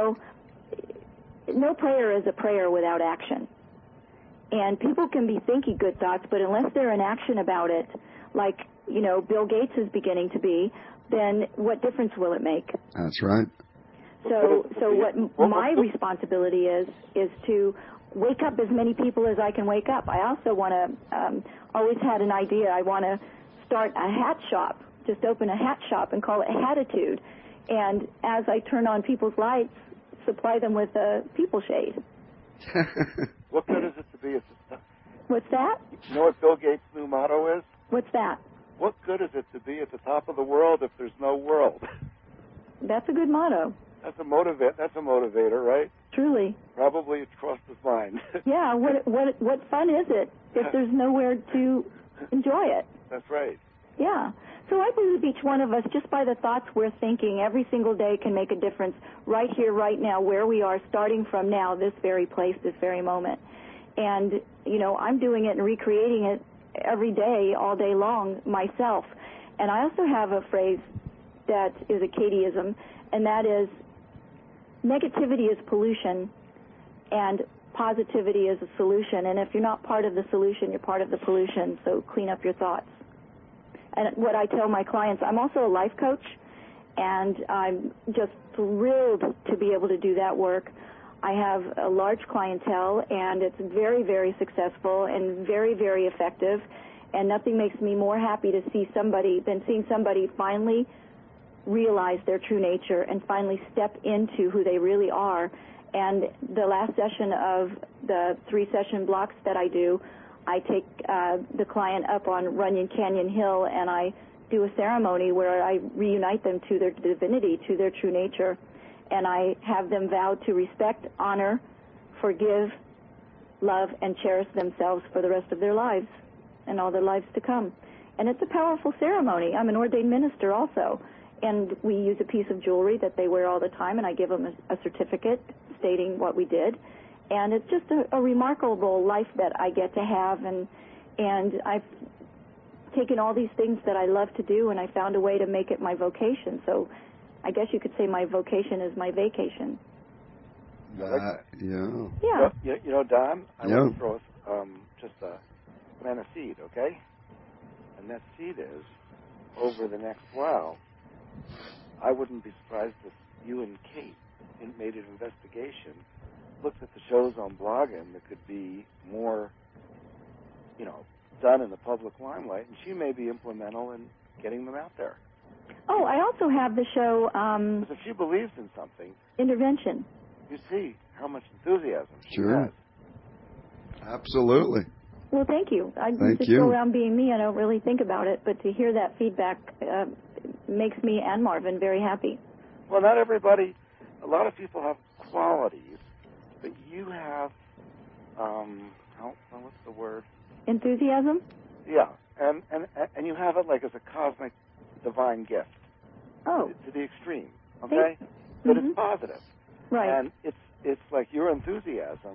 no prayer is a prayer without action. And people can be thinking good thoughts, but unless they're in action about it, like, Bill Gates is beginning to be, then what difference will it make? That's right. So what my responsibility is to wake up as many people as I can wake up. I also want to, always had an idea, I want to start a hat shop, just open a hat shop and call it Hatitude. And as I turn on people's lights, supply them with a people shade. What good is it to be a... What's that? You know what Bill Gates' new motto is? What's that? what good is it to be at the top of the world if there's no world? That's a good motto. That's a motivator, right? Truly. Probably it's crossed his mind. Yeah, what fun is it if there's nowhere to enjoy it? That's right. Yeah. So I believe each one of us, just by the thoughts we're thinking every single day, can make a difference right here, right now, where we are, starting from now, this very place, this very moment. And, you know, I'm doing it and recreating it every day, all day long, myself. And I also have a phrase that is a Katieism, and that is, negativity is pollution, and positivity is a solution. And if you're not part of the solution, you're part of the pollution, so clean up your thoughts. And what I tell my clients, I'm also a life coach, and I'm just thrilled to be able to do that work. I have a large clientele, and it's very, very successful and very, very effective, and nothing makes me more happy to see somebody than seeing somebody finally realize their true nature and finally step into who they really are. And the last session of the 3-session blocks that I do, I take the client up on Runyon Canyon Hill, and I do a ceremony where I reunite them to their divinity, to their true nature, and I have them vow to respect, honor, forgive, love, and cherish themselves for the rest of their lives and all their lives to come. And it's a powerful ceremony. I'm an ordained minister also, and we use a piece of jewelry that they wear all the time, and I give them a certificate stating what we did. And it's just a remarkable life that I get to have, and I've taken all these things that I love to do, and I found a way to make it my vocation. So I guess you could say my vocation is my vacation. Yeah. Yeah. You know, Don, I want to throw just plant a seed, okay? And that seed is, over the next while, I wouldn't be surprised if you and Kate made an investigation, looked at the shows on blogging that could be more, you know, done in the public limelight, and she may be implemental in getting them out there. Oh, I also have the show... Because if she believes in something... Intervention. You see how much enthusiasm she has. Absolutely. Well, thank you. I just go around being me. I don't really think about it, but to hear that feedback makes me and Marvin very happy. Well, not everybody... A lot of people have qualities, but you have... what's the word? Enthusiasm? Yeah, and you have it like as a cosmic divine gift. Oh. To the extreme, okay? But it's positive. Right. And it's like your enthusiasm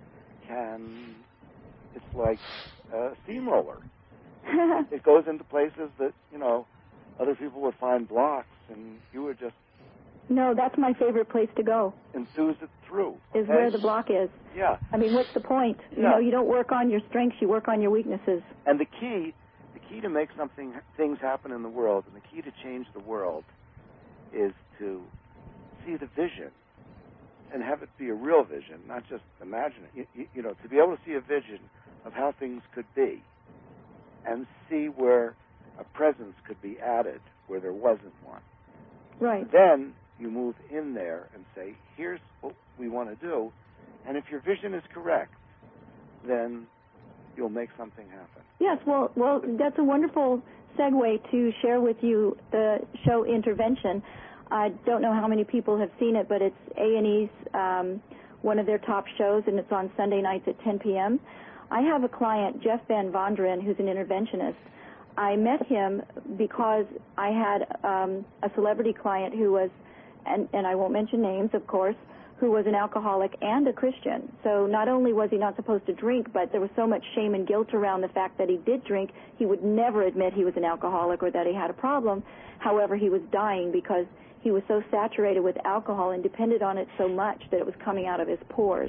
it's like a steamroller. It goes into places that, you know, other people would find blocks, and you would just... No, that's my favorite place to go. Enthuse it through. Is where the block is. Yeah. I mean, what's the point? You know, you don't work on your strengths, you work on your weaknesses. And the key to make things happen in the world, and the key to change the world, is to see the vision and have it be a real vision, not just imagine it. You know, to be able to see a vision of how things could be and see where a presence could be added where there wasn't one. Right. Then you move in there and say, here's what we want to do, and if your vision is correct, then you'll make something happen. Yes, well, that's a wonderful segue to share with you the show Intervention. I don't know how many people have seen it, but it's A&E's one of their top shows, and it's on Sunday nights at 10 p.m. I have a client, Jeff Van Vonderen, who's an interventionist. I met him because I had a celebrity client who was, and I won't mention names, of course, who was an alcoholic and a Christian. So not only was he not supposed to drink, but there was so much shame and guilt around the fact that he did drink. He would never admit he was an alcoholic or that he had a problem. However, he was dying because he was so saturated with alcohol and depended on it so much that it was coming out of his pores.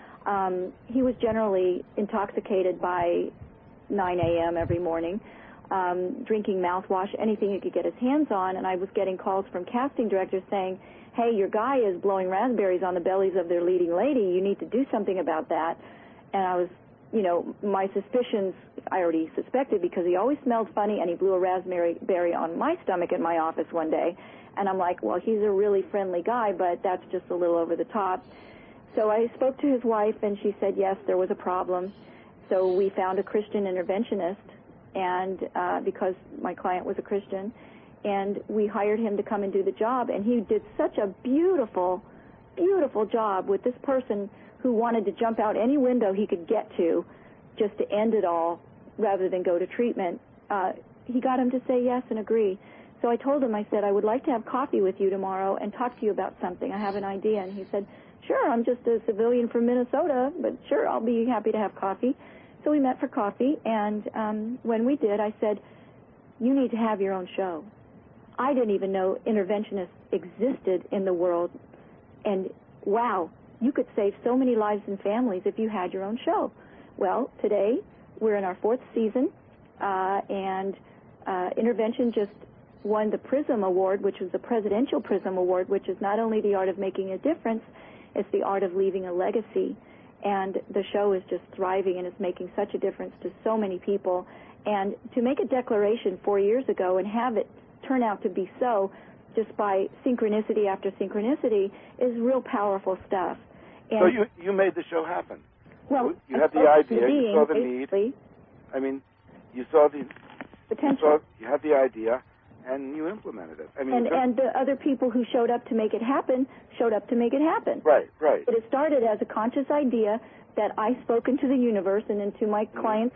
He was generally intoxicated by 9 a.m. every morning, drinking mouthwash, anything he could get his hands on, and I was getting calls from casting directors saying, hey, your guy is blowing raspberries on the bellies of their leading lady. You need to do something about that. And I was, you know, my suspicions, I already suspected because he always smelled funny, and he blew a raspberry on my stomach in my office one day. And I'm like, well, he's a really friendly guy, but that's just a little over the top. So I spoke to his wife, and she said, yes, there was a problem. So we found a Christian interventionist and because my client was a Christian, and we hired him to come and do the job, and he did such a beautiful, beautiful job with this person who wanted to jump out any window he could get to just to end it all rather than go to treatment. He got him to say yes and agree. So I told him, I said, I would like to have coffee with you tomorrow and talk to you about something. I have an idea. And he said, sure, I'm just a civilian from Minnesota, but sure, I'll be happy to have coffee. So we met for coffee, and when we did, I said, you need to have your own show. I didn't even know interventionists existed in the world, and wow, you could save so many lives and families if you had your own show. Well, today, we're in our 4th season, and Intervention just won the PRISM Award, which was the Presidential PRISM Award, which is not only the art of making a difference, it's the art of leaving a legacy. And the show is just thriving, and it's making such a difference to so many people. And to make a declaration 4 years ago and have it turn out to be so just by synchronicity after synchronicity is real powerful stuff. And so you made the show happen. Well, you had the idea, you saw the need. I mean, you saw the potential. You had the idea, and you implemented it. I mean, and the other people who showed up to make it happen showed up to make it happen. Right, right. But it started as a conscious idea that I spoke into the universe and into my client's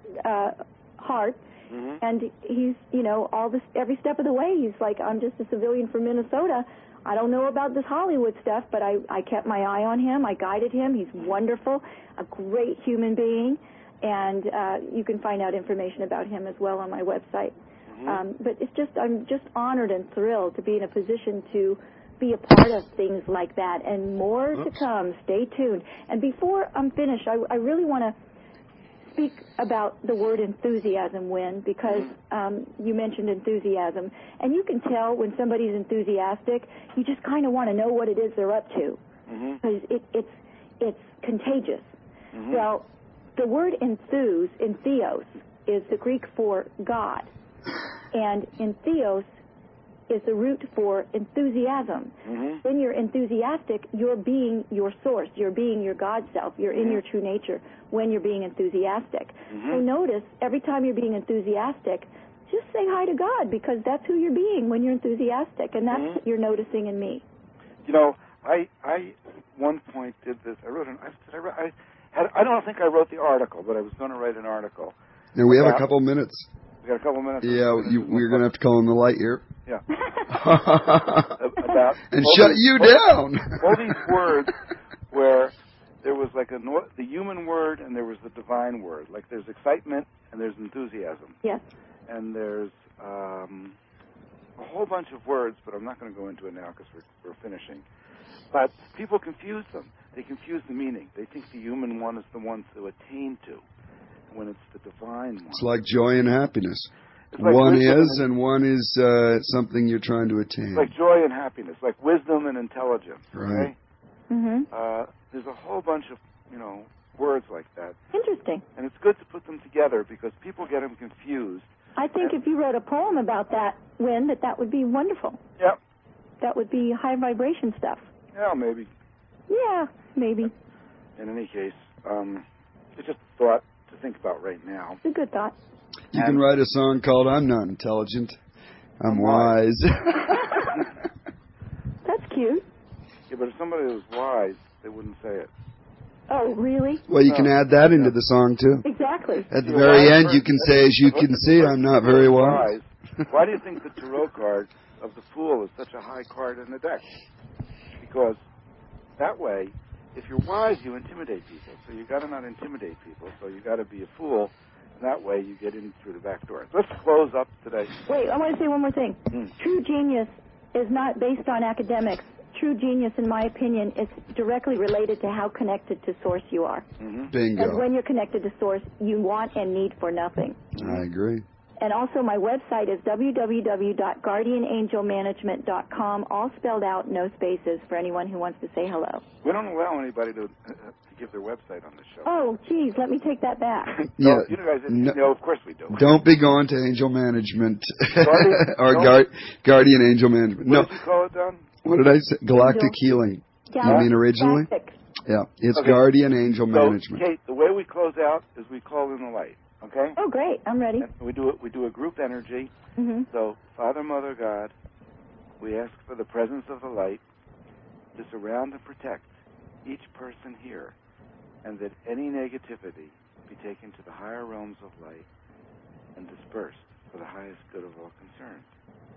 heart. Mm-hmm. And he's, every step of the way, he's like, I'm just a civilian from Minnesota. I don't know about this Hollywood stuff, but I kept my eye on him. I guided him. He's wonderful, a great human being. And you can find out information about him as well on my website. Mm-hmm. But I'm just honored and thrilled to be in a position to be a part of things like that, and more to come. Stay tuned. And before I'm finished, I really want to speak about the word enthusiasm, Win, because you mentioned enthusiasm. And you can tell when somebody's enthusiastic, you just kind of want to know what it is they're up to, because it's contagious. Mm-hmm. Well, the word entheos, is the Greek for God. And entheos is the root for enthusiasm. Mm-hmm. When you're enthusiastic, you're being your source. You're being your God self. You're in your true nature when you're being enthusiastic. Mm-hmm. So notice, every time you're being enthusiastic, just say hi to God, because that's who you're being when you're enthusiastic, and that's what you're noticing in me. I one point did this. I don't think I wrote the article, but I was going to write an article. Now, we have a couple minutes. We got a couple minutes. Yeah, we're going to have to call in the light here. Yeah. And shut you down. All these words where there was like the human word and there was the divine word. Like there's excitement and there's enthusiasm. Yes. And there's a whole bunch of words, but I'm not going to go into it now because we're finishing. But people confuse them. They confuse the meaning. They think the human one is the one to attain to, when it's the divine one. It's like joy and happiness. Like one is, and one is something you're trying to attain. It's like joy and happiness, like wisdom and intelligence. Right. Okay? Mm-hmm. There's a whole bunch of, words like that. Interesting. And it's good to put them together because people get them confused. I think if you wrote a poem about that, Win, that would be wonderful. Yep. That would be high vibration stuff. Yeah, maybe. Yeah, maybe. In any case, it's just a thought to think about right now. It's a good thought. You can write a song called I'm Not Intelligent, I'm Wise. That's cute. Yeah, but if somebody was wise, they wouldn't say it. Oh, really? Well, you can add that into the song, too. Exactly. At the very end, you can say, as you can see, I'm not very wise. Why do you think the tarot card of the Fool is such a high card in the deck? Because that way, if you're wise, you intimidate people. So you got to not intimidate people. So you got to be a fool. And that way, you get in through the back door. Let's close up today. Wait, I want to say one more thing. True genius is not based on academics. True genius, in my opinion, is directly related to how connected to Source you are. Mm-hmm. Bingo. And when you're connected to Source, you want and need for nothing. I agree. And also, my website is www.guardianangelmanagement.com, all spelled out, no spaces, for anyone who wants to say hello. We don't allow anybody to give their website on the show. Oh, geez, let me take that back. Yeah. You guys, no, of course we do. Don't be going to Angel Management or Guardian Angel Management. What did you call it, Don? What did I say? Galactic Healing. Yeah. You mean originally? Galactic. Yeah, it's Guardian Angel Management. Kate, the way we close out is we call in the light. Okay? Oh, great. I'm ready. And we do a group energy. Mm-hmm. So, Father, Mother, God, we ask for the presence of the light to surround and protect each person here, and that any negativity be taken to the higher realms of light and dispersed for the highest good of all concerned.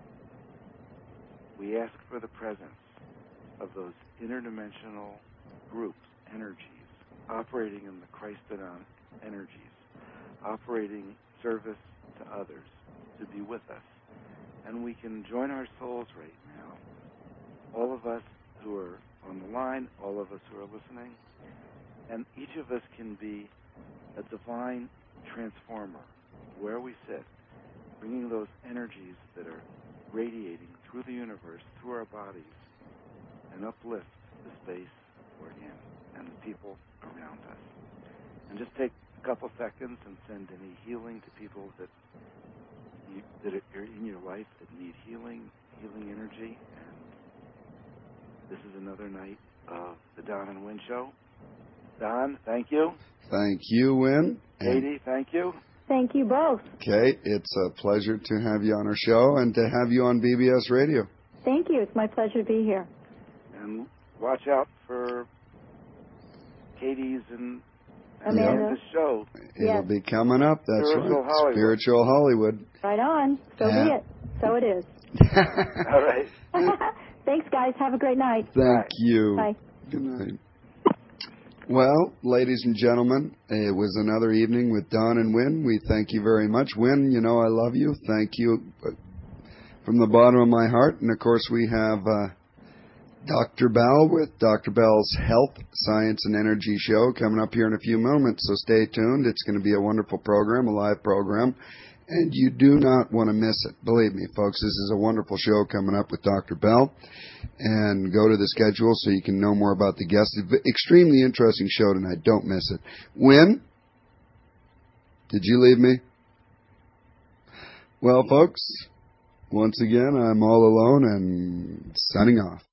We ask for the presence of those interdimensional groups, energies, operating in the Christodon energies, operating service to others, to be with us. And we can join our souls right now, all of us who are on the line, all of us who are listening, and each of us can be a divine transformer where we sit, bringing those energies that are radiating through the universe, through our bodies, and uplift the space we're in and the people around us. And just take a couple seconds and send any healing to people that are in your life that need healing energy. And this is another night of the Don and Wynn Show. Don, thank you. Thank you, Wynn. Katie, thank you. Thank you both. Okay, it's a pleasure to have you on our show and to have you on BBS Radio. Thank you. It's my pleasure to be here. And watch out for Katie's and Amanda's show. It'll be coming up. That's Spiritual right. Hollywood. Spiritual Hollywood. Right on. So be it. So it is. All right. Thanks, guys. Have a great night. Thank you. Bye. Good night. Well, ladies and gentlemen, it was another evening with Don and Wynn. We thank you very much. Wynn, you know I love you. Thank you from the bottom of my heart. And, of course, we have Dr. Bell with Dr. Bell's Health, Science, and Energy Show coming up here in a few moments. So stay tuned. It's going to be a wonderful program, a live program. And you do not want to miss it. Believe me, folks, this is a wonderful show coming up with Dr. Bell. And go to the schedule so you can know more about the guests. Extremely interesting show tonight. Don't miss it. Wynn, did you leave me? Well, folks, once again, I'm all alone and signing off.